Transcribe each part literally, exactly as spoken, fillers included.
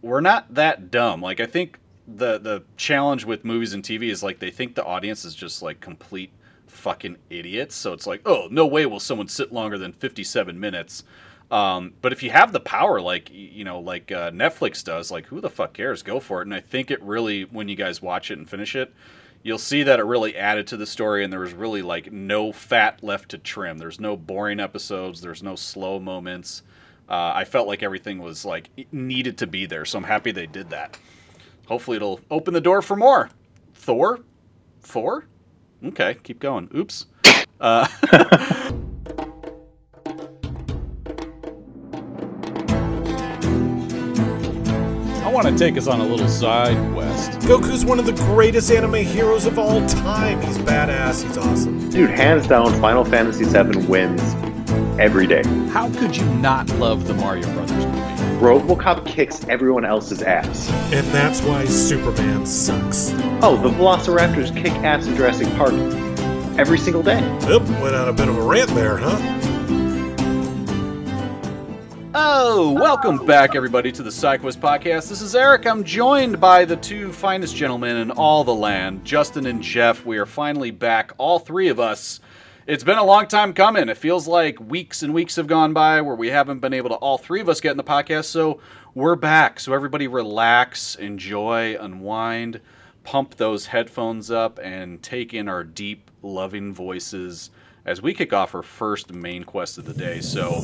we're not that dumb. Like, I think the the challenge with movies and T V is like they think the audience is just like complete fucking idiots. So it's like, oh, no way will someone sit longer than fifty-seven minutes. Um, but if you have the power, like you know, like uh, Netflix does, like who the fuck cares? Go for it. And I think it really, when you guys watch it and finish it, you'll see that it really added to the story, and there was really like no fat left to trim. There's no boring episodes. There's no slow moments. Uh, I felt like everything was like needed to be there, so I'm happy they did that. Hopefully, it'll open the door for more. Thor, four. Okay, keep going. Oops. Uh, I want to take us on a little side quest. Goku's one of the greatest anime heroes of all time. He's badass. He's awesome. Dude, hands down, Final Fantasy seven wins every day. How could you not love the Mario Brothers movie? RoboCop kicks everyone else's ass. And that's why Superman sucks. Oh, the Velociraptors kick ass in Jurassic Park every single day. Yep, went on a bit of a rant there, huh? Oh, welcome back, everybody, to the SideQuest Podcast. This is Eric. I'm joined by the two finest gentlemen in all the land, Justin and Jeff. We are finally back, all three of us. It's been a long time coming. It feels like weeks and weeks have gone by where we haven't been able to, all three of us, get in the podcast, so we're back. So everybody relax, enjoy, unwind, pump those headphones up, and take in our deep, loving voices as we kick off our first main quest of the day. So,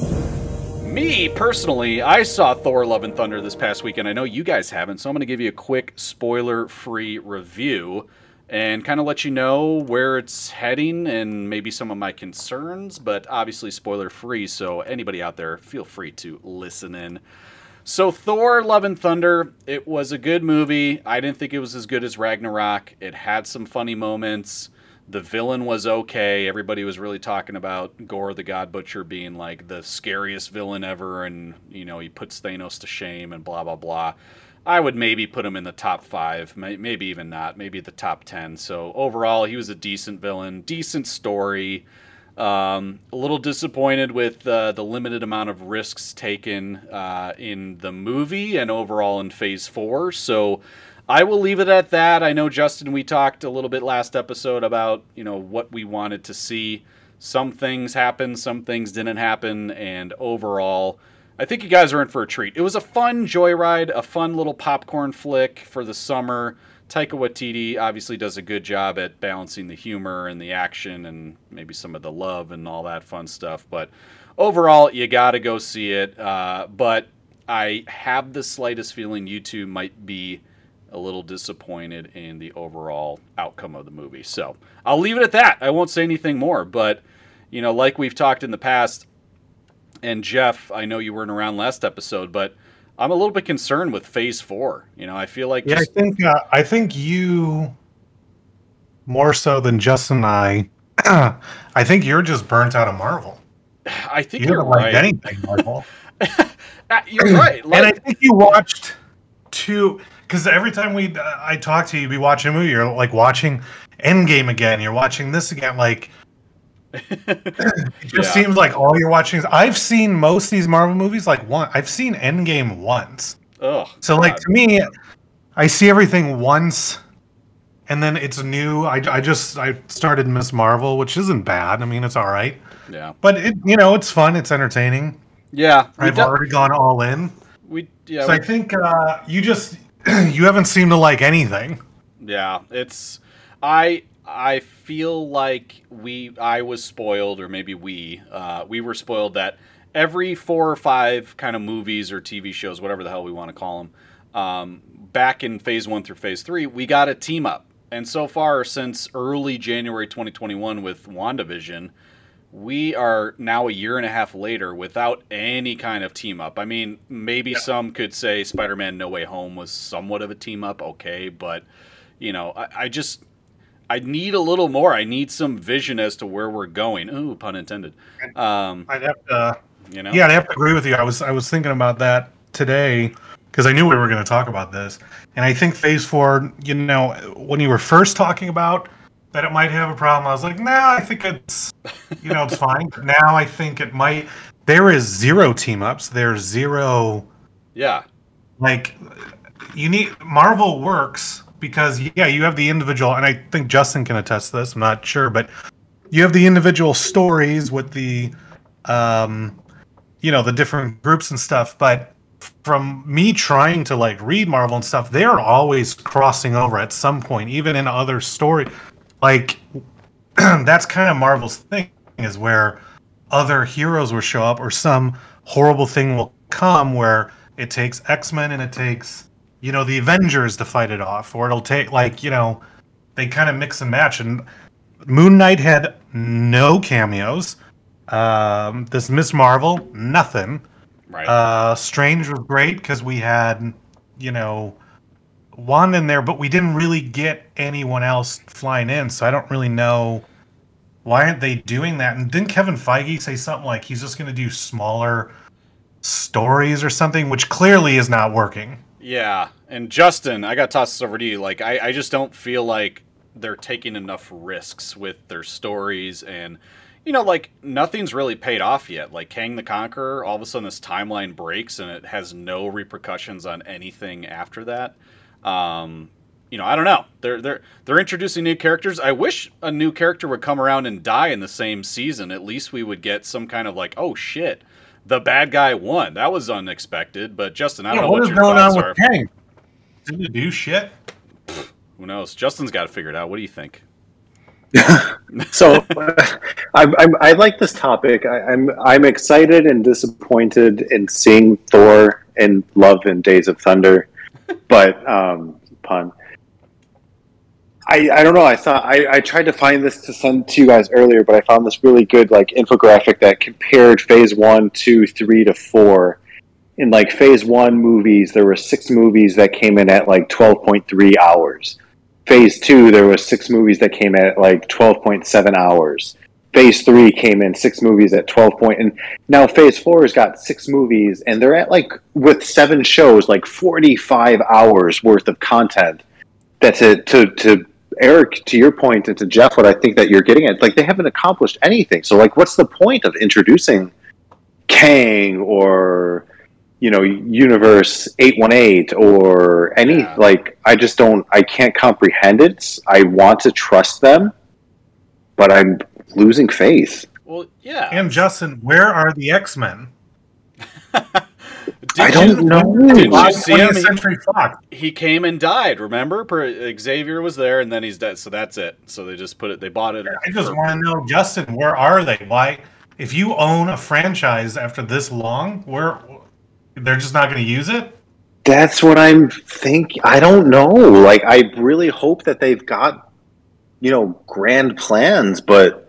me, personally, I saw Thor Love and Thunder this past weekend. I know you guys haven't, so I'm going to give you a quick spoiler-free review and kind of let you know where it's heading and maybe some of my concerns, but obviously spoiler-free, so anybody out there, feel free to listen in. So Thor Love and Thunder, it was a good movie. I didn't think it was as good as Ragnarok. It had some funny moments. The villain was okay. Everybody was really talking about Gore the God Butcher being like the scariest villain ever, and you know, he puts Thanos to shame and blah, blah, blah. I would maybe put him in the top five, maybe even not, maybe the top ten. So overall, he was a decent villain, decent story. Um, a little disappointed with uh, the limited amount of risks taken uh, in the movie and overall in Phase four. So I will leave it at that. I know, Justin, we talked a little bit last episode about, you know, what we wanted to see. Some things happened, some things didn't happen, and overall, I think you guys are in for a treat. It was a fun joyride, a fun little popcorn flick for the summer. Taika Waititi obviously does a good job at balancing the humor and the action and maybe some of the love and all that fun stuff. But overall, you got to go see it. Uh, but I have the slightest feeling you two might be a little disappointed in the overall outcome of the movie. So I'll leave it at that. I won't say anything more. But, you know, like we've talked in the past, and Jeff, I know you weren't around last episode, but I'm a little bit concerned with Phase Four. You know, I feel like yeah, just... I think uh, I think you more so than Justin and I. I think you're just burnt out of Marvel. I think you you're don't right. like anything Marvel. You're right. Like... And I think you watched two because every time we uh, I talk to you, you be watching a movie. You're like watching Endgame again. You're watching this again. Like. It just yeah. seems like all you're watching is I've seen most of these Marvel movies like one I've seen Endgame once. Oh, so God. Like to me, I see everything once and then it's new. I, I just I started Miss Marvel, which isn't bad. I mean, it's all right. Yeah. But it you know, it's fun, it's entertaining. Yeah. I've do- already gone all in. We yeah. So we- I think uh, you just you haven't seemed to like anything. Yeah, it's I I feel like we, I was spoiled, or maybe we, uh, we were spoiled that every four or five kind of movies or T V shows, whatever the hell we want to call them, um, back in Phase one through Phase three, we got a team up. And so far, since early January twenty twenty-one with WandaVision, we are now a year and a half later without any kind of team up. I mean, maybe yeah. some could say Spider-Man No Way Home was somewhat of a team up, okay, but, you know, I, I just... I need a little more. I need some vision as to where we're going. Ooh, pun intended. Um, I'd have to, you know, yeah, I'd have to agree with you. I was, I was thinking about that today because I knew we were going to talk about this, and I think Phase Four. You know, when you were first talking about that, it might have a problem. I was like, nah, I think it's, you know, it's fine. But now I think it might. There is zero team ups. There's zero. Yeah. Like, you need Marvel works because yeah, you have the individual, and I think Justin can attest to this. I'm not sure, but you have the individual stories with the, um, you know, the different groups and stuff. But from me trying to like read Marvel and stuff, they're always crossing over at some point, even in other story. Like that's kind of Marvel's thing, is where other heroes will show up, or some horrible thing will come where it takes X-Men and it takes, you know, the Avengers to fight it off, or it'll take like, you know, they kind of mix and match. And Moon Knight had no cameos. Um, this Miss Marvel, nothing. Right. Uh, Strange was great because we had, you know, Wanda in there, but we didn't really get anyone else flying in, so I don't really know why aren't they doing that. And didn't Kevin Feige say something like he's just going to do smaller stories or something, which clearly is not working? Yeah, and Justin, I got to toss this over to you. Like, I, I just don't feel like they're taking enough risks with their stories, and you know, like nothing's really paid off yet. Like Kang the Conqueror, all of a sudden this timeline breaks and it has no repercussions on anything after that. Um, you know, I don't know. They're they're they're introducing new characters. I wish a new character would come around and die in the same season. At least we would get some kind of like, oh shit, the bad guy won. That was unexpected. But Justin, I don't Yeah, know what what is your going on thoughts with are. Kang? Didn't he do shit? Who knows? Justin's got to figure it out. What do you think? So I, I, I like this topic. I, I'm I'm excited and disappointed in seeing Thor and Love and Days of Thunder, but um, pun. I, I don't know. I thought I, I tried to find this to send to you guys earlier, but I found this really good like infographic that compared Phase One, Two, Three to Four. In like Phase One movies, there were six movies that came in at like twelve point three hours. Phase two, there was six movies that came in at like twelve point seven hours. Phase three came in six movies at twelve point, and now Phase four has got six movies, and they're at like with seven shows, like forty-five hours worth of content. That's it. To to Eric, to your point, and to Jeff, what I think that you're getting at, like they haven't accomplished anything. So like, what's the point of introducing Kang or, you know, Universe eight one eight or any, Yeah. like, I just don't, I can't comprehend it. I want to trust them, but I'm losing faith. Well, yeah. And Justin, where are the X-Men? Did I don't you, know. Did you see him? twentieth He, Century Fox. he came and died. Remember, per, Xavier was there, and then he's dead. So that's it. So they just put it. They bought it. I just for- want to know, Justin, where are they? Why, if you own a franchise after this long, where they're just not going to use it? That's what I'm thinking. I don't know. Like, I really hope that they've got, you know, grand plans, but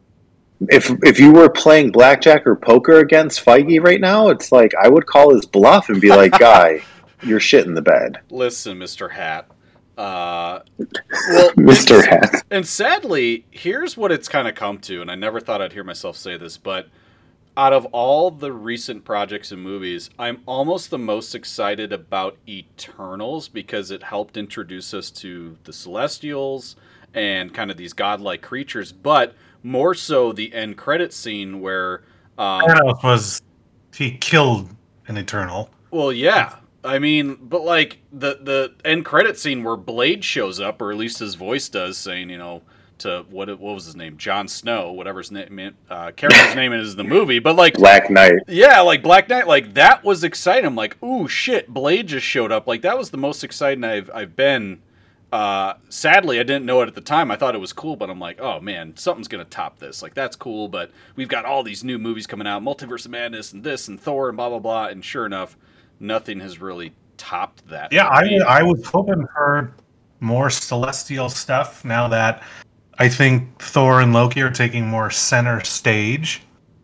if if you were playing blackjack or poker against Feige right now, it's like I would call his bluff and be like, guy, you're shit in the bed. Listen, Mister Hat. Uh, well, Mister Hat. And sadly, here's what it's kind of come to, and I never thought I'd hear myself say this, but out of all the recent projects and movies, I'm almost the most excited about Eternals because it helped introduce us to the Celestials and kind of these godlike creatures, but more so the end credit scene where... Um, Thanos was, he killed an Eternal. well, yeah. I mean, but like the the end credit scene where Blade shows up, or at least his voice does, saying, you know, to what what was his name, Jon Snow, whatever his name, uh, character's name is in the movie. But like Black Knight. yeah, like Black Knight, like that was exciting. I'm like, ooh, shit, Blade just showed up. Like that was the most exciting I've I've been. Uh, sadly, I didn't know it at the time. I thought it was cool, but I'm like, oh man, something's gonna top this. Like that's cool, but we've got all these new movies coming out, Multiverse of Madness and this and Thor and blah blah blah. And sure enough, nothing has really topped that. Yeah, for I me. I was hoping for more Celestial stuff now that I think Thor and Loki are taking more center stage.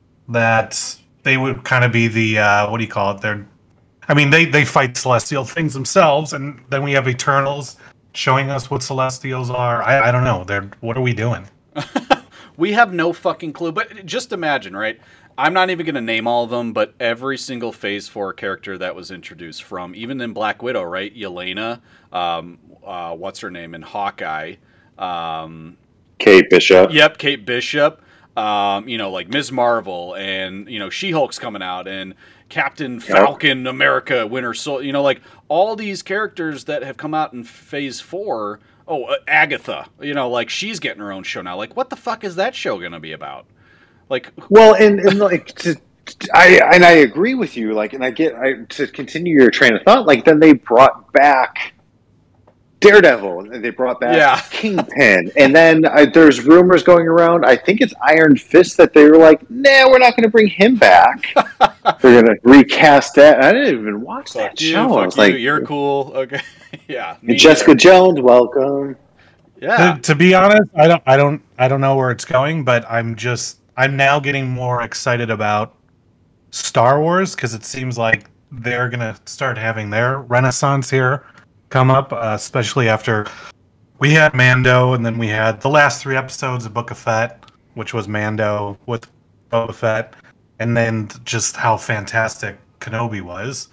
That they would kind of be the, uh, what do you call it? They're, I mean, they, they fight Celestial things themselves, and then we have Eternals showing us what Celestials are. I, I don't know. They're, what are we doing? We have no fucking clue. But just imagine, right? I'm not even going to name all of them, but every single Phase four character that was introduced from, even in Black Widow, right? Yelena, um, uh, what's her name in Hawkeye? Um, Kate Bishop. Yep, Kate Bishop. Um, you know, like Miz Marvel, and you know, She-Hulk's coming out, and Captain Falcon, America, Winter Soldier. You know, like all these characters that have come out in Phase Four. Oh, uh, Agatha. You know, like she's getting her own show now. Like, what the fuck is that show going to be about? Like, well, and, and like, to, I and I agree with you. Like, and I get I, to continue your train of thought. Like, then they brought back Daredevil, and they brought back yeah. Kingpin, and then uh, there's rumors going around. I think it's Iron Fist that they were like, "Nah, we're not going to bring him back. We're going to recast that." I didn't even watch that fuck you, show. Fuck I was you, like, "You're cool." Okay, yeah. Jessica either. Jones, welcome. Yeah. To, to be honest, I don't, I don't, I don't know where it's going, but I'm just, I'm now getting more excited about Star Wars because it seems like they're gonna start having their renaissance here come up, uh, especially after we had Mando, and then we had the last three episodes of Book of Fett, which was Mando with Boba Fett, and then just how fantastic Kenobi was.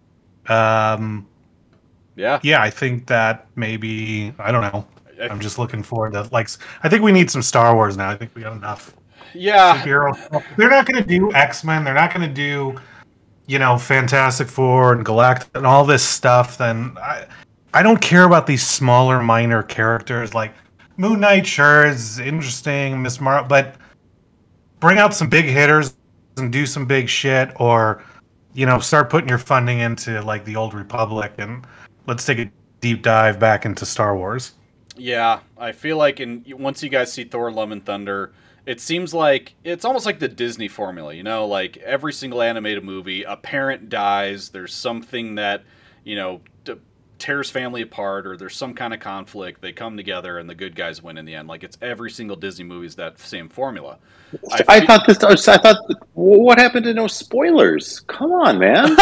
Um, yeah, yeah, I think that maybe I don't know. I'm just looking forward to like. I think we need some Star Wars now. I think we got enough. Yeah, superhero. They're not going to do X-Men. They're not going to do, you know, Fantastic Four and Galactic and all this stuff. Then I, I don't care about these smaller, minor characters like Moon Knight. Sure, is interesting, Miss Marvel, but bring out some big hitters and do some big shit, or you know, start putting your funding into like the Old Republic and let's take a deep dive back into Star Wars. Yeah, I feel like in once you guys see Thor: Love and Thunder, it seems like it's almost like the Disney formula, you know, like every single animated movie, a parent dies, there's something that, you know, t- tears family apart, or there's some kind of conflict, they come together and the good guys win in the end. Like it's every single Disney movie is that same formula. I, I fe- thought this, I thought, what happened to no spoilers? Come on, man.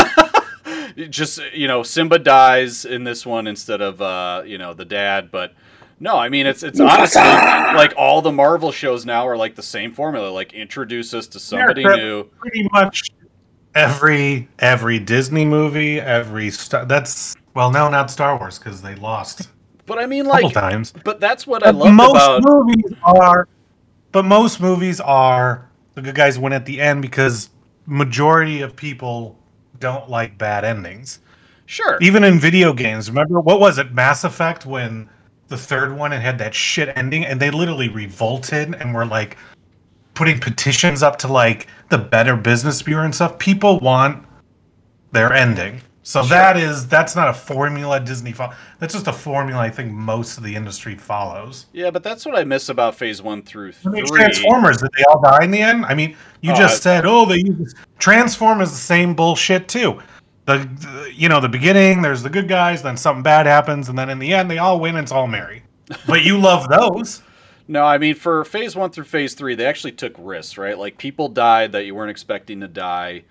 Just, you know, Simba dies in this one instead of, uh, you know, the dad, but no, I mean, it's it's honestly like all the Marvel shows now are like the same formula, like introduce us to somebody yeah, new. Pretty much every every Disney movie, every Star, that's well, no, not Star Wars because they lost. But I mean, like, couple times. But that's what but I love most about movies are. But most movies are the good guys win at the end because majority of people don't like bad endings. Sure. Even in video games, remember what was it, Mass Effect, when the third one it had that shit ending, and they literally revolted and were like putting petitions up to like the Better Business Bureau and stuff. People want their ending, so sure. that is that's not a formula Disney follows. That's just a formula I think most of the industry follows. Yeah, but that's what I miss about Phase One through three. I mean, Transformers, did they all die in the end? I mean, you oh, just I... said, oh, they use Transformers, the same bullshit too. The, the you know the beginning, there's the good guys, then something bad happens, and then in the end they all win and it's all merry. But you love those. No, I mean for Phase One through Phase Three, they actually took risks, right? Like people died that you weren't expecting to die.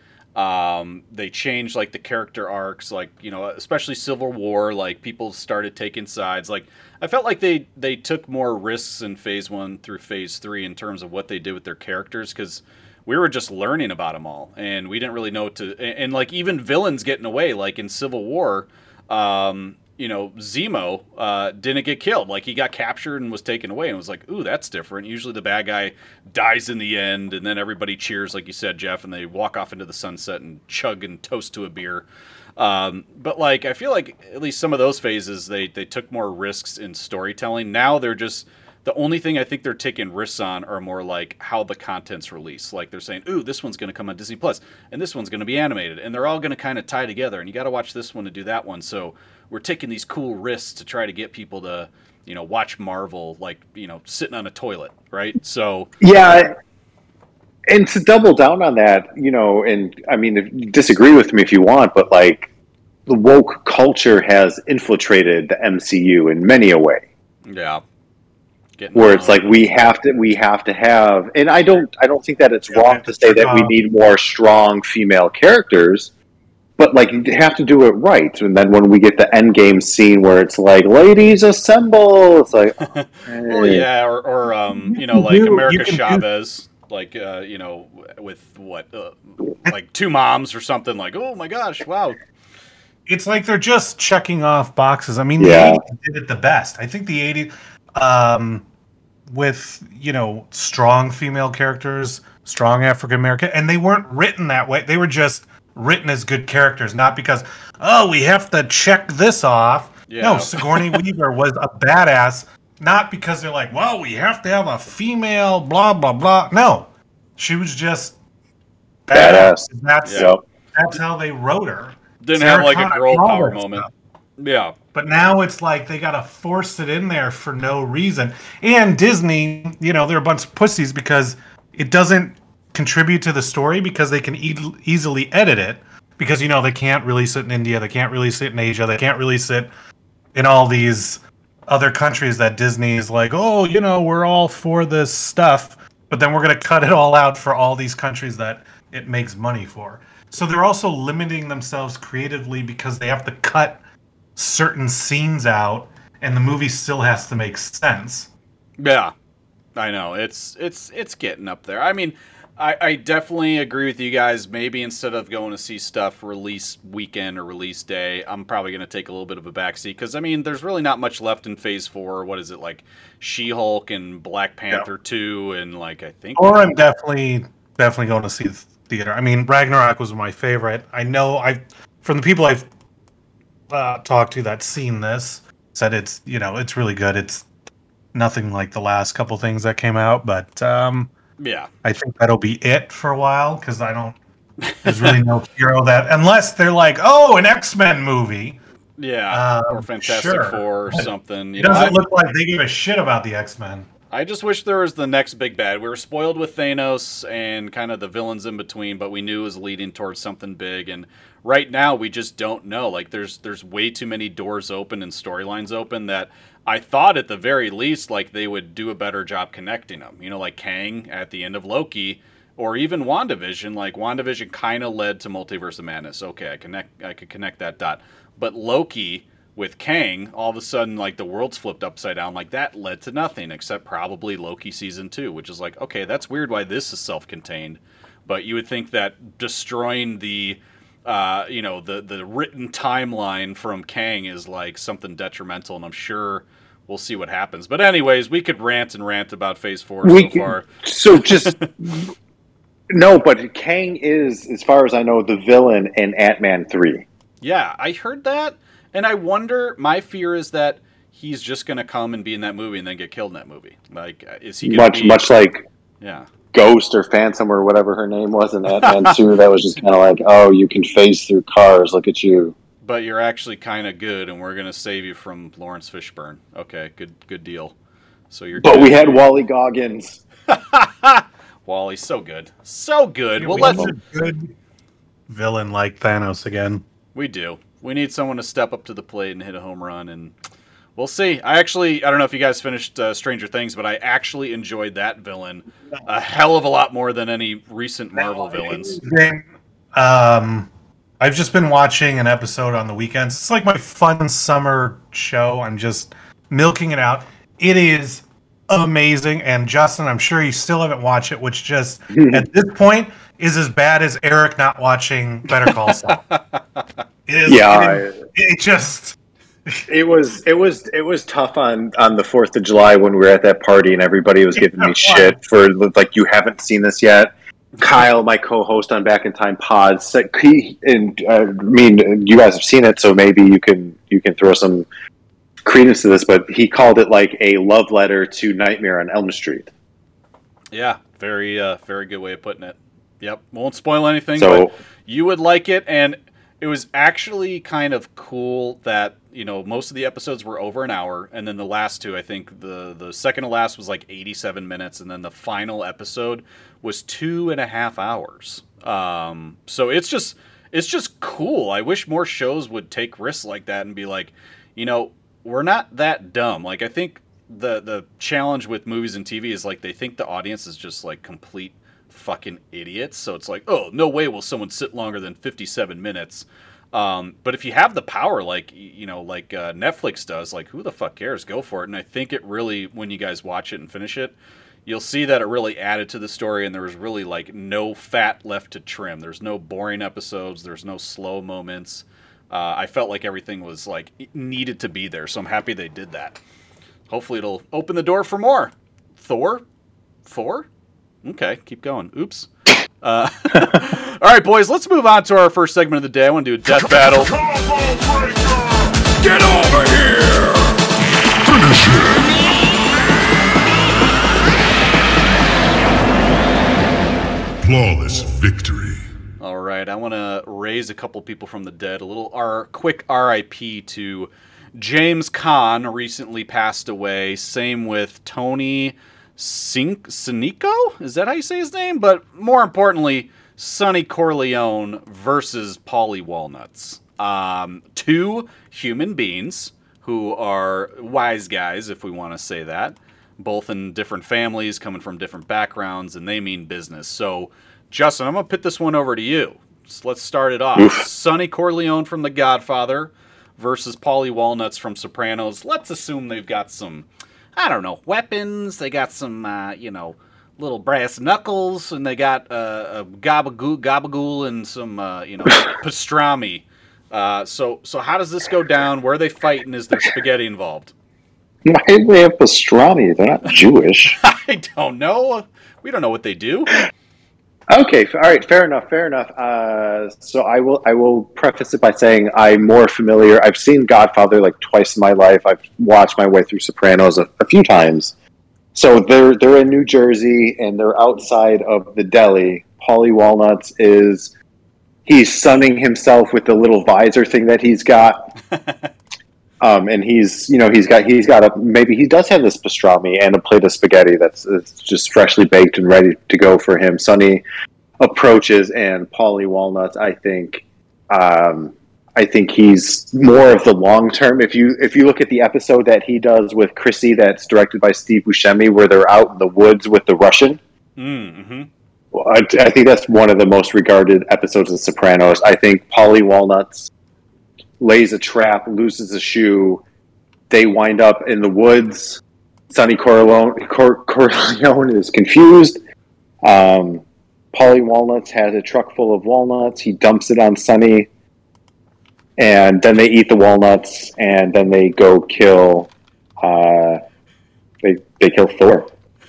Um, they changed like the character arcs, like you know, especially Civil War. Like people started taking sides. Like I felt like they they took more risks in Phase One through Phase Three in terms of what they did with their characters because we were just learning about them all, and we didn't really know what to. And, and like even villains getting away, like in Civil War, um, you know, Zemo uh, didn't get killed. Like he got captured and was taken away, and it was like, ooh, that's different. Usually the bad guy dies in the end, and then everybody cheers, like you said, Jeff, and they walk off into the sunset and chug and toast to a beer. Um, but like I feel like at least some of those phases, they they took more risks in storytelling. Now they're just. The only thing I think they're taking risks on are more like how the content's released. Like they're saying, ooh, this one's going to come on Disney Plus, and this one's going to be animated, and they're all going to kind of tie together, and you got to watch this one to do that one. So we're taking these cool risks to try to get people to, you know, watch Marvel, like, you know, sitting on a toilet, right? So yeah, and to double down on that, you know, and I mean, if, disagree with me if you want, but like the woke culture has infiltrated the M C U in many a way. Yeah. Getting where it's like we have to we have to have, and I don't I don't think that it's yeah, wrong to say that we need more strong female characters, but like you have to do it right. And then when we get the end game scene where it's like ladies assemble, it's like oh, well, yeah, or, or um, you know, like America Chavez, like uh, you know, with what uh, like two moms or something. Like oh my gosh, wow. It's like they're just checking off boxes. I mean, yeah. the eighties did it the best. I think the eighties. Um, with, you know, strong female characters, strong African American, and they weren't written that way. They were just written as good characters, not because, oh, we have to check this off. Yeah. No, Sigourney Weaver was a badass, not because they're like, well, we have to have a female, blah, blah, blah. No, she was just badass. badass. That's, Yep. that's how they wrote her. Didn't Sarah have like Connor a girl and all power that moment. stuff. Yeah. But now it's like they got to force it in there for no reason. And Disney, you know, they're a bunch of pussies because it doesn't contribute to the story because they can e- easily edit it. Because, you know, they can't release it in India, they can't release it in Asia, they can't release it in all these other countries that Disney is like, oh, you know, we're all for this stuff, but then we're going to cut it all out for all these countries that it makes money for. So they're also limiting themselves creatively because they have to cut certain scenes out and the movie still has to make sense. Yeah. I know. It's it's it's getting up there. I mean, I, I definitely agree with you guys. Maybe instead of going to see stuff release weekend or release day, I'm probably going to take a little bit of a backseat because, I mean, there's really not much left in Phase four. What is it, like She-Hulk and Black Panther yeah. two and, like, I think... Or I'm definitely definitely going to see the theater. I mean, Ragnarok was my favorite. I know, I from the people I've uh, talked to that seen this, said it's, you know, it's really good. It's nothing like the last couple things that came out, but... um Yeah, I think that'll be it for a while because I don't. There's really no hero that unless they're like, oh, an X-Men movie. Yeah, um, or Fantastic sure. Four or something. You it doesn't know, look like they give a shit about the X-Men. I just wish there was the next big bad. We were spoiled with Thanos and kind of the villains in between, but we knew it was leading towards something big. And right now, we just don't know. Like, there's there's way too many doors open and storylines open that I thought at the very least, like, they would do a better job connecting them. You know, like Kang at the end of Loki, or even WandaVision. Like, WandaVision kind of led to Multiverse of Madness. Okay, I connect, I could connect that dot. But Loki with Kang, all of a sudden, like, the world's flipped upside down. Like, that led to nothing except probably Loki season two, which is like, okay, that's weird why this is self-contained. But you would think that destroying the... Uh, you know, the, the written timeline from Kang is like something detrimental, and I'm sure we'll see what happens. But anyways, we could rant and rant about Phase Four we so can, far. So just no, but Kang is, as far as I know, the villain in Ant-Man three. Yeah, I heard that, and I wonder. My fear is that he's just going to come and be in that movie and then get killed in that movie. Like, is he gonna much be, much like yeah. Ghost or Phantom or whatever her name was in Ant-Man two? That was just kind of like, oh, you can phase through cars. Look at you. But you're actually kind of good, and we're going to save you from Lawrence Fishburne. Okay, good good deal. So you're. But good. we had Wally Goggins. Wally's so good, so good. Yeah, well, we let's need a good villain like Thanos again. We do. We need someone to step up to the plate and hit a home run, and we'll see. I actually, I don't know if you guys finished uh, Stranger Things, but I actually enjoyed that villain a hell of a lot more than any recent Marvel villains. Um, I've just been watching an episode on the weekends. It's like my fun summer show. I'm just milking it out. It is amazing, and Justin, I'm sure you still haven't watched it, which just at this point is as bad as Eric not watching Better Call Saul. It is, yeah, it, is, it just it was it was it was tough on on the Fourth of July when we were at that party and everybody was giving me shit for like, you haven't seen this yet. Kyle, my co-host on Back in Time Pod, said, he, and uh, I mean, you guys have seen it, so maybe you can you can throw some credence to this, but he called it like a love letter to Nightmare on Elm Street. Yeah, very uh, very good way of putting it. Yep, won't spoil anything, So- but you would like it, and it was actually kind of cool that, you know, most of the episodes were over an hour, and then the last two, I think the the second to last was like eighty-seven minutes, and then the final episode was two and a half hours. Um, so it's just it's just cool. I wish more shows would take risks like that and be like, you know, we're not that dumb. Like, I think the the challenge with movies and T V is like they think the audience is just like complete fucking idiots. So it's like, oh, no way will someone sit longer than fifty-seven minutes. Um, but if you have the power, like, you know, like uh, Netflix does, like, who the fuck cares? Go for it. And I think it really, when you guys watch it and finish it, you'll see that it really added to the story, and there was really like no fat left to trim. There's no boring episodes. There's no slow moments. Uh, I felt like everything was like needed to be there. So I'm happy they did that. Hopefully it'll open the door for more. Thor? Four? Okay, keep going. Oops. Uh, All right, boys, let's move on to our first segment of the day. I want to do a death battle. Get over here! Finish it! Flawless victory. All right, I want to raise a couple people from the dead. A little R- quick R I P to James Caan, recently passed away. Same with Tony Sin- Sinico? Is that how you say his name? But more importantly, Sonny Corleone versus Paulie Walnuts. Um, two human beings who are wise guys, if we want to say that, both in different families, coming from different backgrounds, and they mean business. So, Justin, I'm going to put this one over to you. So let's start it off. Oof. Sonny Corleone from The Godfather versus Paulie Walnuts from Sopranos. Let's assume they've got some, I don't know, weapons. They got some, uh, you know, little brass knuckles, and they got uh, a gabagool, gabagool and some, uh, you know, pastrami. Uh, so, so how does this go down? Where are they fighting? Is there spaghetti involved? Why do they have pastrami? They're not Jewish. I don't know. We don't know what they do. Okay, all right, fair enough, fair enough. Uh, so I will, I will preface it by saying I'm more familiar. I've seen Godfather like twice in my life. I've watched my way through Sopranos a, a few times. So they're they're in New Jersey and they're outside of the deli. Paulie Walnuts is he's sunning himself with the little visor thing that he's got, um, and he's you know he's got he's got a maybe he does have this pastrami and a plate of spaghetti that's, that's just freshly baked and ready to go for him. Sonny approaches and Paulie Walnuts, I think. Um, I think he's more of the long term. If you if you look at the episode that he does with Chrissy, that's directed by Steve Buscemi, where they're out in the woods with the Russian. Mm-hmm. Well, I, I think that's one of the most regarded episodes of Sopranos. I think Paulie Walnuts lays a trap, loses a shoe. They wind up in the woods. Sonny Corleone, Cor- Corleone is confused. Um, Paulie Walnuts has a truck full of walnuts. He dumps it on Sonny. And then they eat the walnuts, and then they go kill. Uh, they they kill Thor.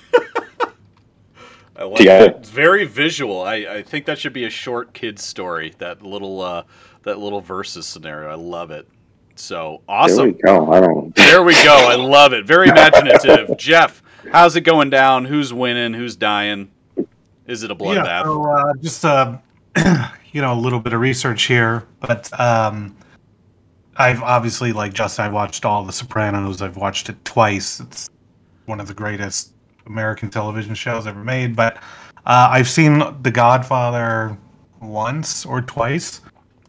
I like it. It's very visual. I, I think that should be a short kid's story. That little uh, that little versus scenario. I love it. So awesome. There we go. I don't. There we go. I love it. Very imaginative. Jeff, how's it going down? Who's winning? Who's dying? Is it a bloodbath? Yeah, so, uh, just uh, you know, a little bit of research here, but um, I've obviously, like Justin, I've watched all The Sopranos. I've watched it twice. It's one of the greatest American television shows ever made. But uh, I've seen The Godfather once or twice,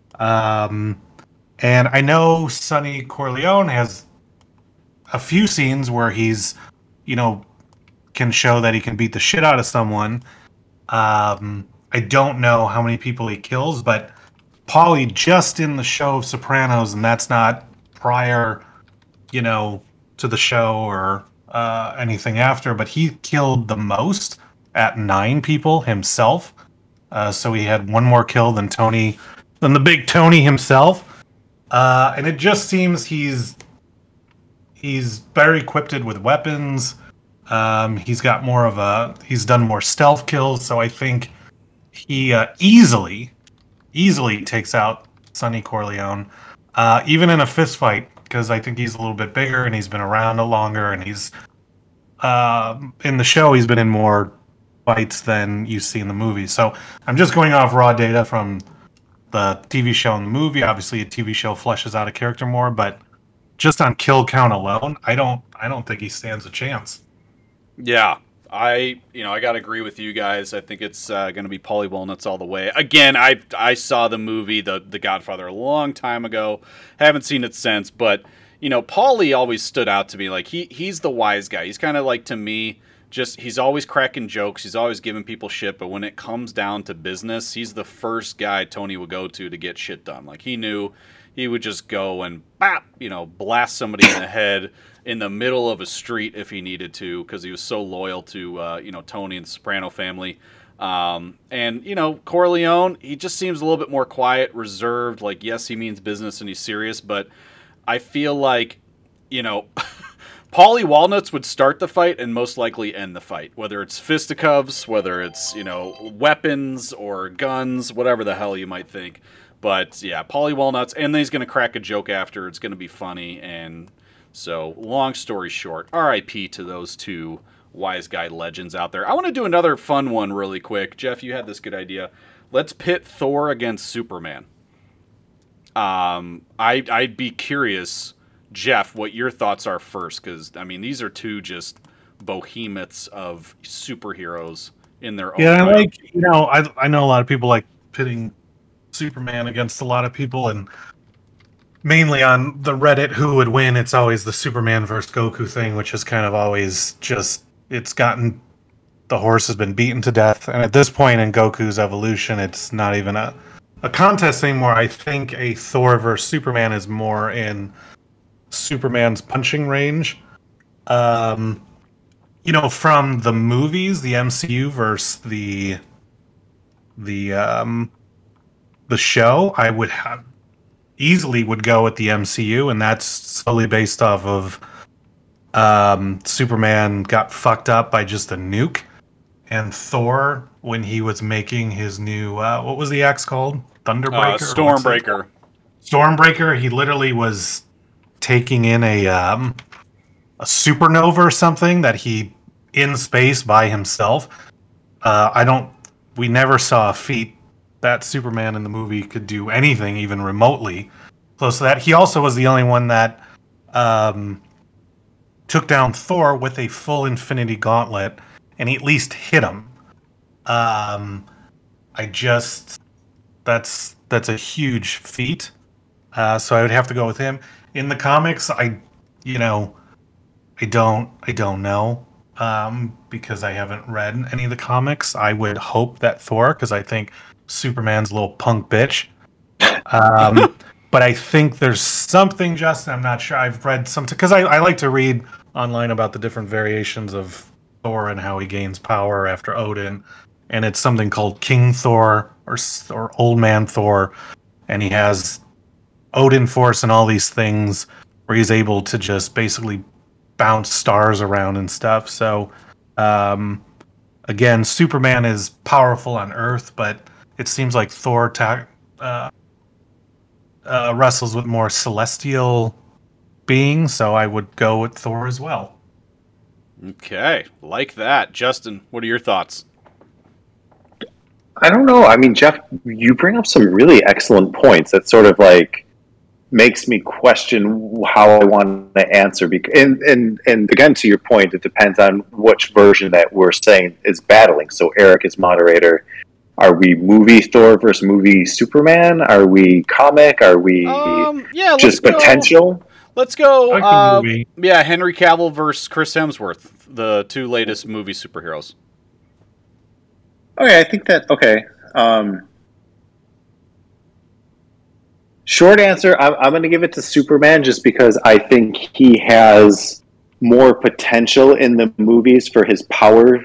um, and I know Sonny Corleone has a few scenes where he's, you know, can show that he can beat the shit out of someone. Um, I don't know how many people he kills, but Paulie just in the show of Sopranos, and that's not prior, you know, to the show or uh, anything after, but he killed the most at nine people himself. Uh, so he had one more kill than Tony, than the big Tony himself. Uh, and it just seems he's he's better equipped with weapons. Um, he's got more of a, he's done more stealth kills, so I think he uh, easily, easily takes out Sonny Corleone, uh, even in a fist fight, because I think he's a little bit bigger and he's been around a longer, and he's, uh, in the show, he's been in more fights than you see in the movie. So I'm just going off raw data from the T V show and the movie. Obviously, a T V show fleshes out a character more, but just on kill count alone, I don't, I don't think he stands a chance. Yeah, I you know I gotta agree with you guys. I think it's uh, gonna be Paulie Walnuts all the way. Again, I I saw the movie the The Godfather a long time ago. Haven't seen it since, but you know Paulie always stood out to me. Like he he's the wise guy. He's kind of like to me. Just he's always cracking jokes. He's always giving people shit. But when it comes down to business, he's the first guy Tony would go to to get shit done. Like he knew he would just go and bop, you know, blast somebody in the head in the middle of a street if he needed to, because he was so loyal to, uh, you know, Tony and the Soprano family. Um, and, you know, Corleone, he just seems a little bit more quiet, reserved. Like, yes, he means business and he's serious, but I feel like, you know, Paulie Walnuts would start the fight and most likely end the fight, whether it's fisticuffs, whether it's, you know, weapons or guns, whatever the hell you might think. But yeah, Paulie Walnuts, and then he's going to crack a joke after. It's going to be funny. And so, long story short, R I P to those two wise guy legends out there. I want to do another fun one really quick. Jeff, you had this good idea. Let's pit Thor against Superman. Um, I, I'd be curious, Jeff, what your thoughts are first, because, I mean, these are two just behemoths of superheroes in their own Yeah, right. like, you know, I, I know a lot of people like pitting Superman against a lot of people, and mainly on the Reddit, who would win, it's always the Superman versus Goku thing, which is kind of always just, it's gotten, the horse has been beaten to death, and at this point in Goku's evolution, it's not even a, a contest anymore. I think a Thor versus Superman is more in Superman's punching range. Um, you know, from the movies, the M C U versus the, the, um, the show, I would have easily would go with the M C U, and that's solely based off of um, Superman got fucked up by just a nuke, and Thor, when he was making his new uh, what was the axe called? Thunderbreaker, uh, Stormbreaker. Stormbreaker. He literally was taking in a um, a supernova or something that he in space by himself. Uh, I don't. We never saw a feat that Superman in the movie could do anything even remotely close to that. He also was the only one that um, took down Thor with a full Infinity Gauntlet, and he at least hit him. Um, I just that's that's a huge feat. Uh, so I would have to go with him. In the comics, I you know I don't I don't know um, because I haven't read any of the comics. I would hope that Thor, because I think Superman's a little punk bitch. Um, but I think there's something, Justin, I'm not sure. I've read some, because I, I like to read online about the different variations of Thor and how he gains power after Odin. And it's something called King Thor or, or Old Man Thor. And he has Odin Force and all these things where he's able to just basically bounce stars around and stuff. So, um, again, Superman is powerful on Earth, but it seems like Thor ta- uh, uh, wrestles with more celestial beings, so I would go with Thor as well. Okay, like that. Justin, what are your thoughts? I don't know. I mean, Jeff, you bring up some really excellent points that sort of like makes me question how I want to answer. Because, and, and, and again, to your point, it depends on which version that we're saying is battling. So Eric is moderator. Are we movie Thor versus movie Superman? Are we comic? Are we um, yeah, just let's potential? Go, let's go. I like uh, the movie. Yeah, Henry Cavill versus Chris Hemsworth, the two latest movie superheroes. Okay, I think that, okay. Um, short answer, I'm, I'm going to give it to Superman just because I think he has more potential in the movies for his power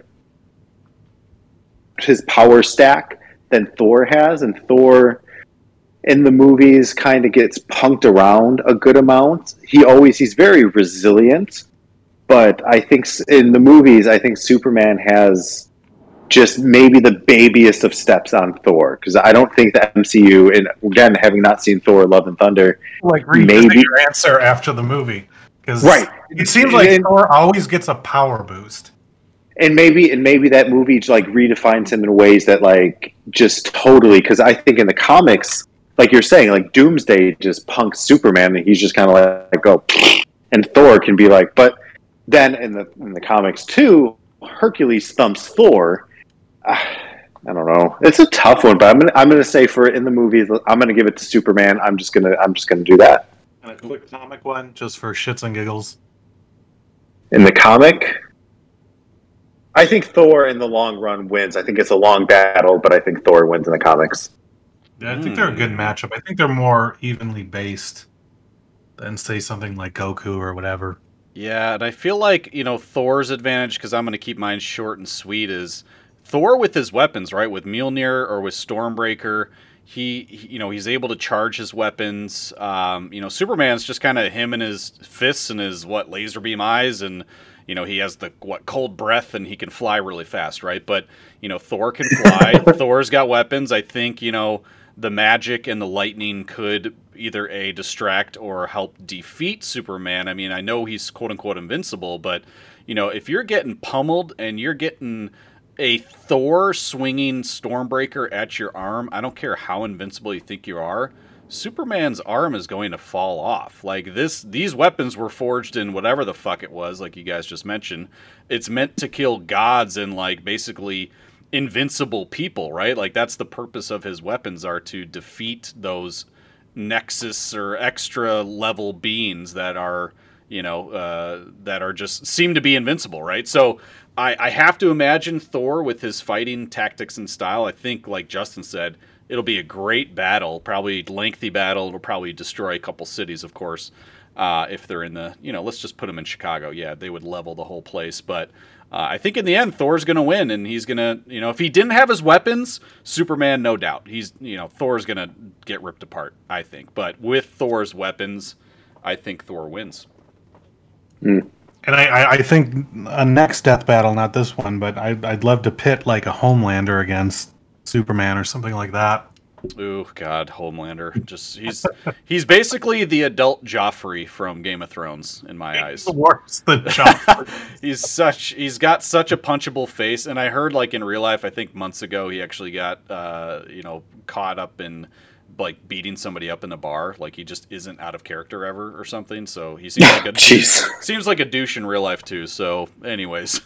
his power stack than Thor has, and Thor in the movies kind of gets punked around a good amount. He always he's very resilient, but I think in the movies I think Superman has just maybe the babiest of steps on Thor, because I don't think the M C U, and again having not seen Thor Love and Thunder, Like revisit maybe your answer after the movie, because right. It seems like And- Thor always gets a power boost. And maybe and maybe that movie like redefines him in ways that like just totally, because I think in the comics, like you're saying, like Doomsday just punks Superman and he's just kind of like go, and Thor can be like, but then in the in the comics too, Hercules thumps Thor. Uh, I don't know. It's a tough one, but I'm gonna I'm gonna say for in the movies, I'm gonna give it to Superman. I'm just gonna I'm just gonna do that. And a quick comic one, just for shits and giggles. In the comic, I think Thor in the long run wins. I think it's a long battle, but I think Thor wins in the comics. Yeah, I think they're a good matchup. I think they're more evenly based than, say, something like Goku or whatever. Yeah, and I feel like, you know, Thor's advantage, because I'm going to keep mine short and sweet, is Thor with his weapons, right? With Mjolnir or with Stormbreaker, he, he you know, he's able to charge his weapons. Um, you know, Superman's just kind of him and his fists and his what laser beam eyes, and you know, he has the what cold breath and he can fly really fast, right? But you know, Thor can fly. Thor's got weapons. I think you know the magic and the lightning could either a distract or help defeat Superman. I mean, I know he's quote unquote invincible, but you know, if you're getting pummeled and you're getting a Thor swinging Stormbreaker at your arm, I don't care how invincible you think you are, Superman's arm is going to fall off. Like this, these weapons were forged in whatever the fuck it was, like you guys just mentioned. It's meant to kill gods and like basically invincible people, right? Like that's the purpose of his weapons, are to defeat those Nexus or extra level beings that are, you know, uh, that are just seem to be invincible, right? So I, I have to imagine Thor with his fighting tactics and style. I think, like Justin said, it'll be a great battle, probably lengthy battle. It'll probably destroy a couple cities, of course, uh, if they're in the, you know, let's just put them in Chicago. Yeah, they would level the whole place. But uh, I think in the end, Thor's going to win, and he's going to, you know, if he didn't have his weapons, Superman, no doubt. He's, you know, Thor's going to get ripped apart, I think. But with Thor's weapons, I think Thor wins. Mm. And I, I think a next death battle, not this one, but I'd, I'd love to pit like a Homelander against Superman or something like that. Ooh, God, Homelander. Just he's he's basically the adult Joffrey from Game of Thrones in my eyes. He's worse than Joffrey. he's such he's got such a punchable face, and I heard like in real life, I think months ago, he actually got uh, you know caught up in like beating somebody up in the bar. Like he just isn't out of character ever or something. So he seems like a Jeez. seems like a douche in real life too. So, anyways.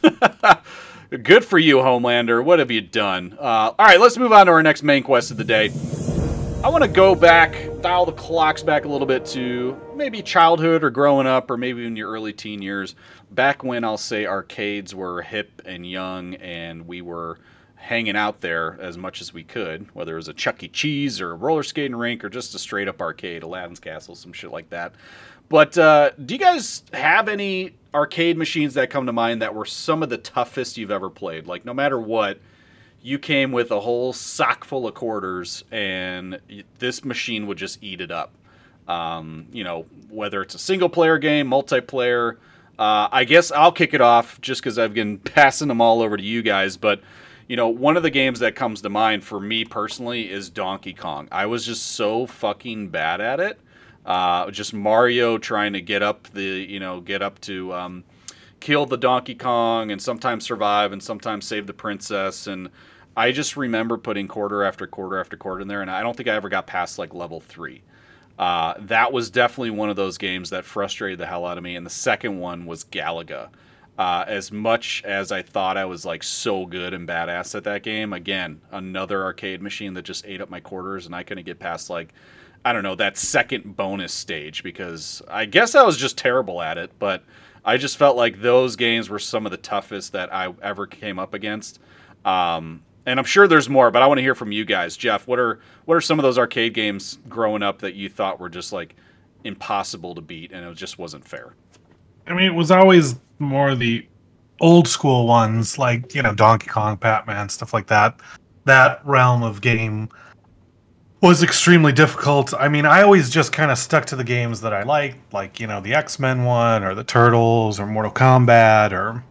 Good for you, Homelander. What have you done? Uh, all right, let's move on to our next main quest of the day. I want to go back, dial the clocks back a little bit to maybe childhood or growing up or maybe in your early teen years. Back when I'll say arcades were hip and young and we were hanging out there as much as we could, whether it was a Chuck E. Cheese or a roller skating rink or just a straight up arcade, Aladdin's Castle, some shit like that. But uh, do you guys have any arcade machines that come to mind that were some of the toughest you've ever played? Like, no matter what, you came with a whole sock full of quarters, and this machine would just eat it up. Um, you know, whether it's a single-player game, multiplayer. Uh, I guess I'll kick it off just because I've been passing them all over to you guys. But, you know, one of the games that comes to mind for me personally is Donkey Kong. I was just so fucking bad at it. Uh, just Mario trying to get up the, you know, get up to um, kill the Donkey Kong and sometimes survive and sometimes save the princess. And I just remember putting quarter after quarter after quarter in there, and I don't think I ever got past like level three. Uh, that was definitely one of those games that frustrated the hell out of me. And the second one was Galaga. Uh, as much as I thought I was like so good and badass at that game, again, another arcade machine that just ate up my quarters, and I couldn't get past like, I don't know, that second bonus stage because I guess I was just terrible at it, but I just felt like those games were some of the toughest that I ever came up against. Um, and I'm sure there's more, but I want to hear from you guys. Jeff, what are what are some of those arcade games growing up that you thought were just like impossible to beat and it just wasn't fair? I mean, it was always more the old school ones, like, you know, Donkey Kong, Pac-Man, stuff like that. That realm of game was extremely difficult. I mean, I always just kind of stuck to the games that I liked, like, you know, the X-Men one, or the Turtles, or Mortal Kombat, or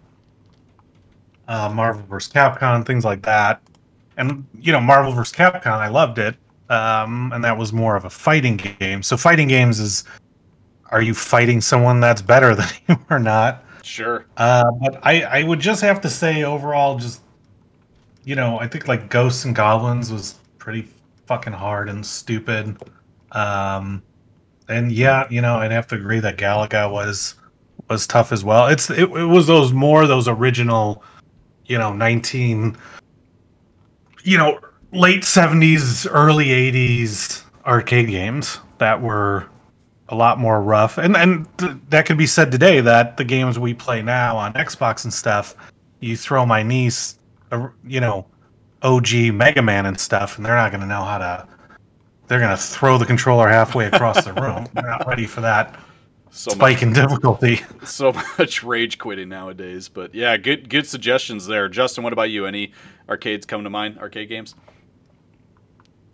uh, Marvel versus. Capcom, things like that. And, you know, Marvel versus. Capcom, I loved it, um, and that was more of a fighting game. So fighting games is, are you fighting someone that's better than you or not? Sure. Uh, but I, I would just have to say, overall, just, you know, I think, like, Ghosts and Goblins was pretty fucking hard and stupid. Um, and yeah, you know, I'd have to agree that Galaga was was tough as well. It's it, it was those more those original, you know, nineteen, you know, late seventies, early eighties arcade games that were a lot more rough. And and th- that could be said today that the games we play now on Xbox and stuff, you throw my niece, uh, you know, O G Mega Man and stuff, and they're not going to know how to. They're going to throw the controller halfway across the room. They're not ready for that so spike much, in difficulty. So much rage quitting nowadays. But yeah, good good suggestions there. Justin, what about you? Any arcades come to mind? Arcade games?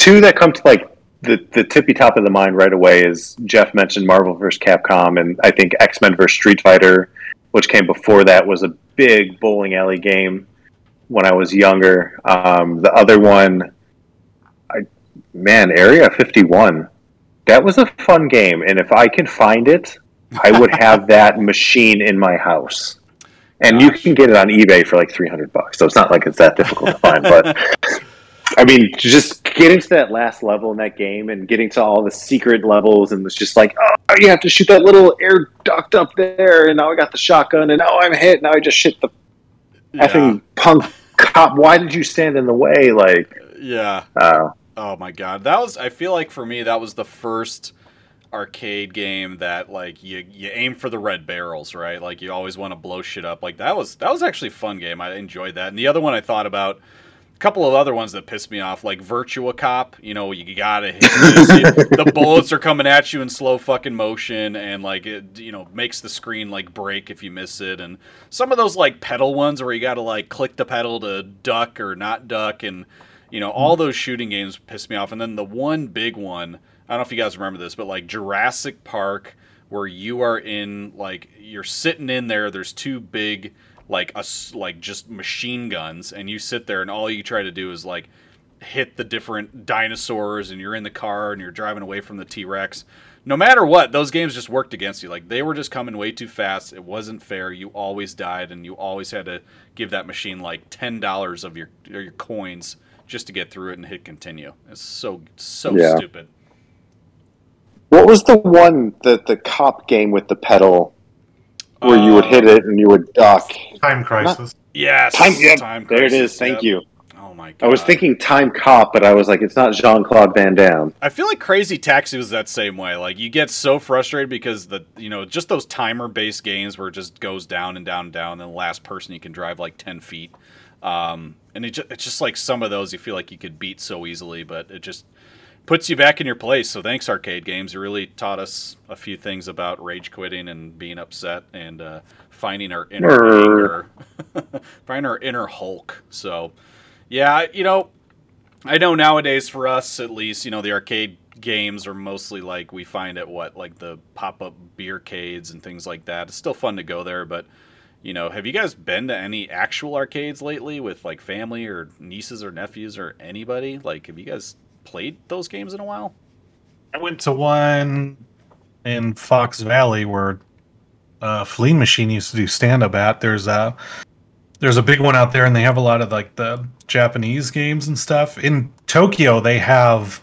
two that come to like the, the tippy top of the mind right away is Jeff mentioned Marvel versus. Capcom, and I think X-Men versus. Street Fighter, which came before that, was a big bowling alley game when I was younger. Um, the other one, I man, Area fifty-one. That was a fun game, and if I can find it, I would have that machine in my house. And you can get it on eBay for like three hundred bucks, so it's not like it's that difficult to find. But I mean, just getting to that last level in that game and getting to all the secret levels, and it's just like, oh, you have to shoot that little air duct up there, and now I got the shotgun, and now I'm hit. Now I just shit the yeah. effing punk cop. Why did you stand in the way? Like, yeah. Uh, oh my god, that was. I feel like for me, that was the first arcade game that like you you aim for the red barrels, right? Like you always want to blow shit up. Like that was that was actually a fun game. I enjoyed that. And the other one I thought about, a couple of other ones that pissed me off, like Virtua Cop. You know, you gotta hit this. The bullets are coming at you in slow fucking motion, and like it, you know, makes the screen like break if you miss it. And some of those like pedal ones where you gotta like click the pedal to duck or not duck, and you know, all those shooting games pissed me off. And then the one big one, I don't know if you guys remember this, but like Jurassic Park, where you are in, like, you're sitting in there, there's two big, like, a, like just machine guns, and you sit there and all you try to do is, like, hit the different dinosaurs, and you're in the car and you're driving away from the T-Rex. No matter what, those games just worked against you. Like, they were just coming way too fast. It wasn't fair. You always died, and you always had to give that machine, like, ten dollars of your, your coins just to get through it and hit continue. It's so, so yeah. stupid. What was the one, the, the cop game with the pedal where uh, you would hit it and you would duck? Time Crisis. Not, yes. Time, yep, time there crisis, it is. Thank yep. you. Oh my god. I was thinking Time Cop, but I was like, it's not Jean-Claude Van Damme. I feel like Crazy Taxi was that same way. Like, you get so frustrated because the you know just those timer-based games where it just goes down and down and down, and then the last person you can drive like ten feet. Um, and it just, it's just like some of those you feel like you could beat so easily, but it just puts you back in your place. So thanks, arcade games. You really taught us a few things about rage quitting and being upset and uh, finding our inner anger, finding our inner Hulk. So, yeah, you know, I know nowadays for us at least, you know, the arcade games are mostly like we find at what, like the pop-up beercades and things like that. It's still fun to go there, but you know, have you guys been to any actual arcades lately with like family or nieces or nephews or anybody? Like, have you guys played those games in a while? I went to one in Fox Valley where uh, Fleeing Machine used to do stand-up at. There's a there's a big one out there, and they have a lot of like the Japanese games and stuff. In Tokyo, they have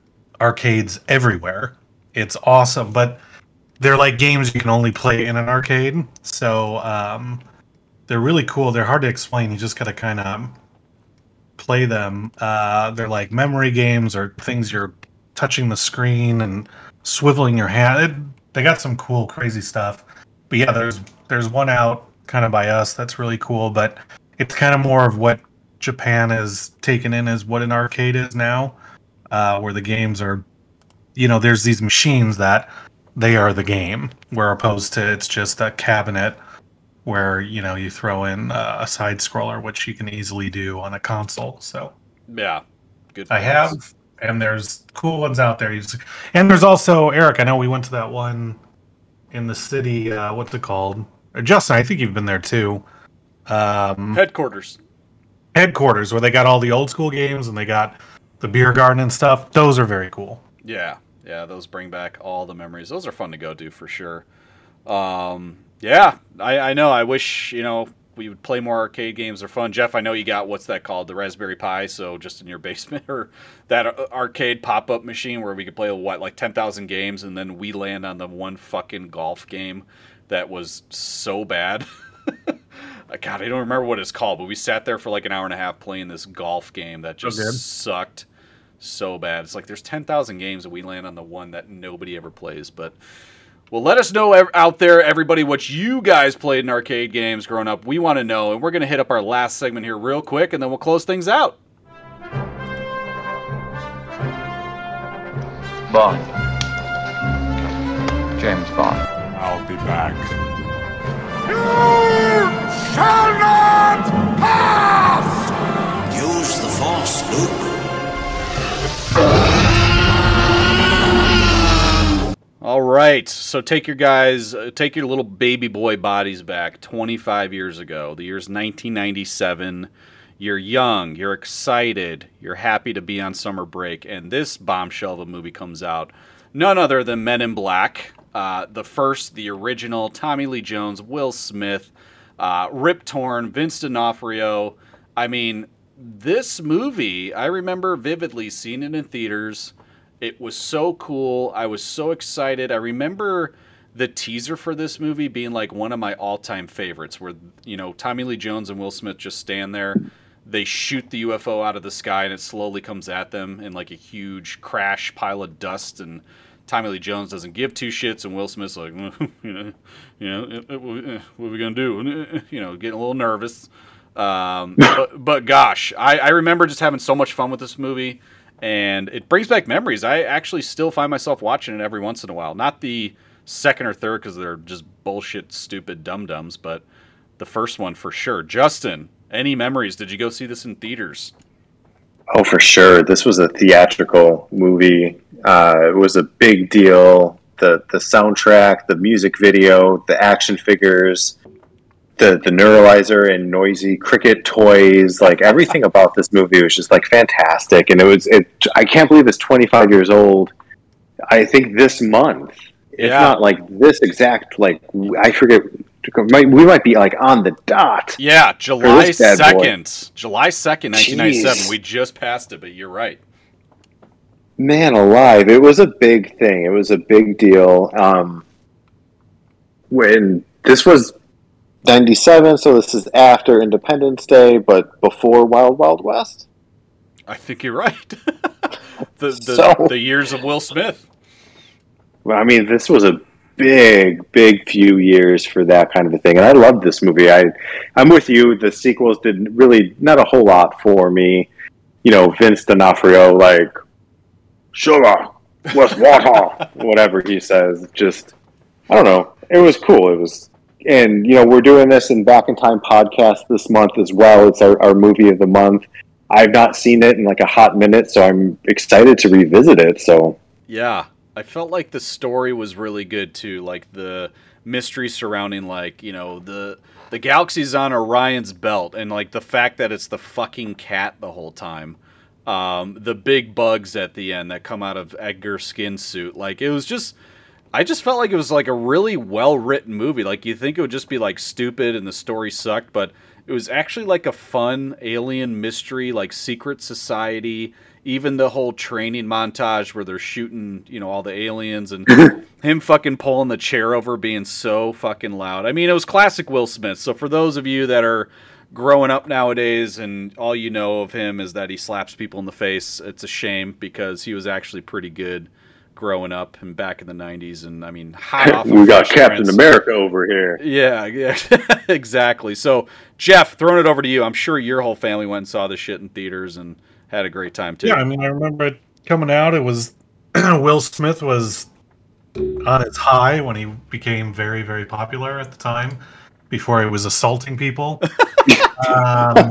arcades everywhere. It's awesome, but they're like games you can only play in an arcade. So um, they're really cool. They're hard to explain. You just gotta kind of play them. Uh, they're like memory games or things you're touching the screen and swiveling your hand. It, they got some cool, crazy stuff. But yeah, there's there's one out kind of by us that's really cool. But it's kind of more of what Japan has taken in as what an arcade is now, uh, where the games are, you know, there's these machines that they are the game, where opposed to it's just a cabinet where, you know, you throw in uh, a side scroller, which you can easily do on a console. So yeah, good. I have, and there's cool ones out there. And there's also, Eric, I know we went to that one in the city. Uh, what's it called? Or Justin, I think you've been there too. Um, headquarters. Headquarters, where they got all the old school games and they got the beer garden and stuff. Those are very cool. Yeah. Yeah, those bring back all the memories. Those are fun to go do for sure. Um, yeah, I, I know. I wish, you know, we would play more arcade games. They're fun. Jeff, I know you got, what's that called? The Raspberry Pi. So just in your basement, or that arcade pop-up machine where we could play, what, like ten thousand games, and then we land on the one fucking golf game that was so bad. God, I don't remember what it's called, but we sat there for like an hour and a half playing this golf game that just oh, sucked so bad. It's like there's ten thousand games and we land on the one that nobody ever plays. But well, let us know out there, everybody, what you guys played in arcade games growing up. We want to know, and we're going to hit up our last segment here real quick, and then we'll close things out. Bond. James Bond. I'll be back. You shall not pass! Use the Force, Luke. right. So take your guys, uh, take your little baby boy bodies back twenty-five years ago. The year's nineteen ninety-seven. You're young, you're excited, you're happy to be on summer break, and this bombshell of a movie comes out. None other than Men in Black. Uh, the first, the original, Tommy Lee Jones, Will Smith, uh, Rip Torn, Vince D'Onofrio. I mean, this movie, I remember vividly seeing it in theaters. It was so cool. I was so excited. I remember the teaser for this movie being like one of my all-time favorites, where, you know, Tommy Lee Jones and Will Smith just stand there. They shoot the U F O out of the sky, and it slowly comes at them in like a huge crash pile of dust, and Tommy Lee Jones doesn't give two shits, and Will Smith's like, you know, you know, what are we gonna do? You know, getting a little nervous. Um, but, but gosh, I, I remember just having so much fun with this movie, and it brings back memories. I actually still find myself watching it every once in a while. Not the second or third, because they're just bullshit, stupid dum-dums, but the first one for sure. Justin, any memories? Did you go see this in theaters? Oh, for sure. This was a theatrical movie. Uh, it was a big deal. The the soundtrack, the music video, the action figures, the the neuralizer and noisy cricket toys, like everything about this movie was just like fantastic. And it was it. I can't believe it's twenty-five years old. I think this month. It's Yeah. not like this exact. Like I forget. We might be like on the dot. Yeah, July this bad boy. second. July second, nineteen ninety-seven. Jeez. We just passed it, but you're right. Man alive, it was a big thing. It was a big deal. Um, when this was ninety-seven, so this is after Independence Day, but before Wild Wild West. I think you're right. the the, So- the years of Will Smith. Well, I mean, this was a big, big few years for that kind of a thing, and I loved this movie. I, I'm with you. The sequels did really not a whole lot for me. You know, Vince D'Onofrio, like sugar with water, whatever he says. Just, I don't know. It was cool. It was, and you know, we're doing this in Back in Time podcast this month as well. It's our, our movie of the month. I've not seen it in like a hot minute, so I'm excited to revisit it. So. Yeah, I felt like the story was really good too. Like the mystery surrounding, like, you know, the the galaxy's on Orion's belt, and like the fact that it's the fucking cat the whole time. Um, the big bugs at the end that come out of Edgar's skin suit. Like, it was just, I just felt like it was like a really well written movie. Like, you think it would just be like stupid and the story sucked, but it was actually like a fun alien mystery, like secret society. Even the whole training montage where they're shooting, you know, all the aliens, and him fucking pulling the chair over being so fucking loud. I mean, it was classic Will Smith. So for those of you that are growing up nowadays and all you know of him is that he slaps people in the face, it's a shame, because he was actually pretty good growing up and back in the nineties. And I mean, hot off of We got Fresh Captain Prince. America over here. Yeah, yeah, exactly. So, Jeff, throwing it over to you. I'm sure your whole family went and saw this shit in theaters and had a great time too. Yeah, I mean, I remember it coming out. It was Will Smith was on his high when he became very, very popular at the time, before he was assaulting people. um,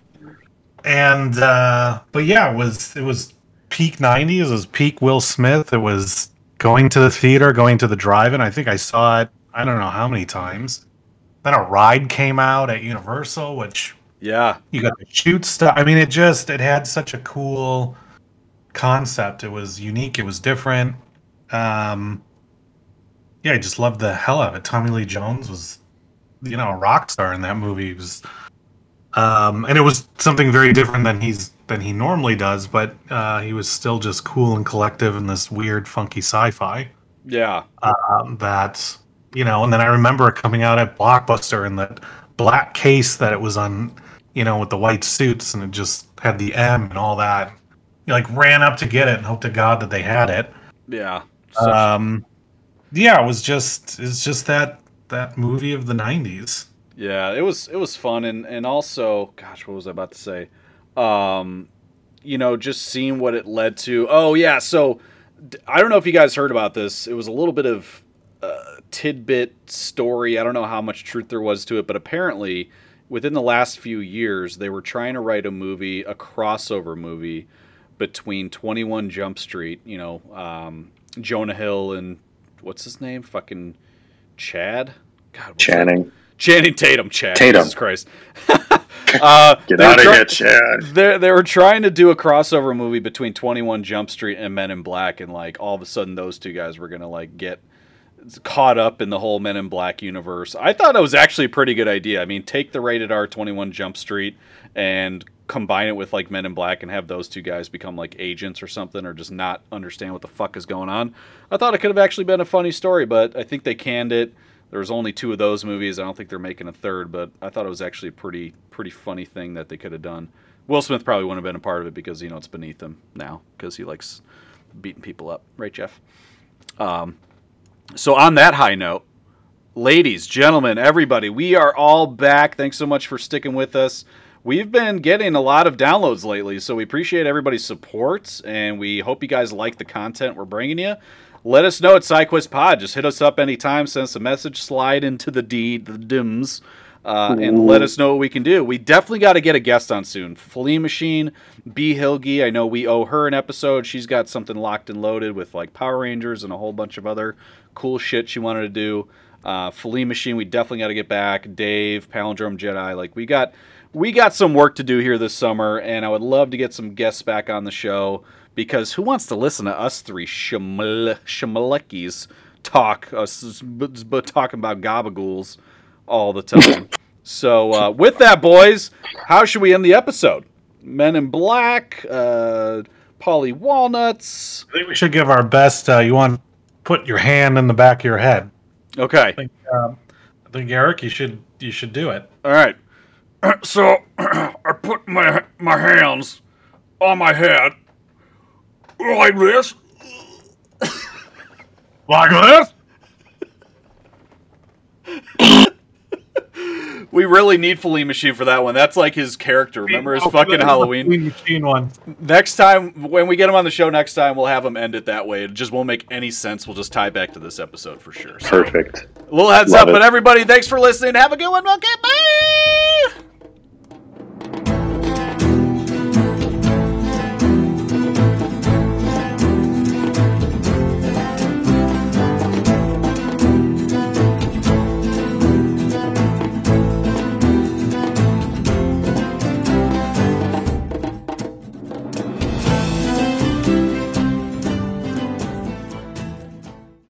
and uh, but yeah, it was it was peak nineties. It was peak Will Smith. It was going to the theater, going to the drive-in. I think I saw it. I don't know how many times. Then a ride came out at Universal, which. Yeah. You got to shoot stuff. I mean, it just, it had such a cool concept. It was unique. It was different. Um, yeah, I just loved the hell out of it. Tommy Lee Jones was, you know, a rock star in that movie. It was, um, and it was something very different than he's, than he normally does, but uh, he was still just cool and collective in this weird, funky sci-fi. Yeah. Um, that, you know, and then I remember it coming out at Blockbuster in that black case that it was on, you know, with the white suits, and it just had the M and all that. You like ran up to get it and hoped to God that they had it. Yeah. Such- Um, yeah, it was just it's just that that movie of the nineties. Yeah, it was it was fun, and and also, gosh, what was I about to say? Um, you know, just seeing what it led to. Oh yeah, so d- I don't know if you guys heard about this. It was a little bit of uh, tidbit story. I don't know how much truth there was to it, but apparently, within the last few years, they were trying to write a movie, a crossover movie between twenty-one Jump Street, you know, um, Jonah Hill and what's his name? Fucking Chad? God, what's Channing. that? Channing Tatum, Chad. Tatum. Jesus Christ. uh, Get they were out of try- here, Chad. They they were trying to do a crossover movie between twenty-one Jump Street and Men in Black, and like all of a sudden those two guys were gonna like get caught up in the whole Men in Black universe. I thought it was actually a pretty good idea. I mean, take the rated R twenty-one Jump Street and combine it with like Men in Black and have those two guys become like agents or something, or just not understand what the fuck is going on. I thought it could have actually been a funny story, but I think they canned it. There was only two of those movies. I don't think they're making a third, but I thought it was actually a pretty pretty funny thing that they could have done. Will Smith probably wouldn't have been a part of it because, you know, it's beneath him now because he likes beating people up. Right, Jeff? Um, so on that high note, ladies, gentlemen, everybody, we are all back. Thanks so much for sticking with us. We've been getting a lot of downloads lately, so we appreciate everybody's support, and we hope you guys like the content we're bringing you. Let us know at SideQuest Pod. Just hit us up anytime, send us a message, slide into the D, the D I Ms, uh, and let us know what we can do. We definitely got to get a guest on soon. Flea Machine, B. Hilge, I know we owe her an episode. She's got something locked and loaded with like Power Rangers and a whole bunch of other cool shit she wanted to do. Uh, Flea Machine, we definitely got to get back. Dave, Palindrome Jedi, like we got we got some work to do here this summer, and I would love to get some guests back on the show. Because who wants to listen to us three shamal- shamalekis talk, us but, but talking about gabagools all the time? So uh, with that, boys, how should we end the episode? Men in Black, uh, Polly Walnuts. I think we should give our best. Uh, you want to put your hand in the back of your head. Okay. I think, um, I think Eric, you should you should do it. All right. So I put my my hands on my head. Like this? Like this? We really need Flea Machine for that one. That's like his character. Remember his fucking Halloween? Flea Machine one. Next time, when we get him on the show next time, we'll have him end it that way. It just won't make any sense. We'll just tie back to this episode for sure. So, Perfect. a little heads Love up, it. but everybody, thanks for listening. Have a good one. Okay, bye!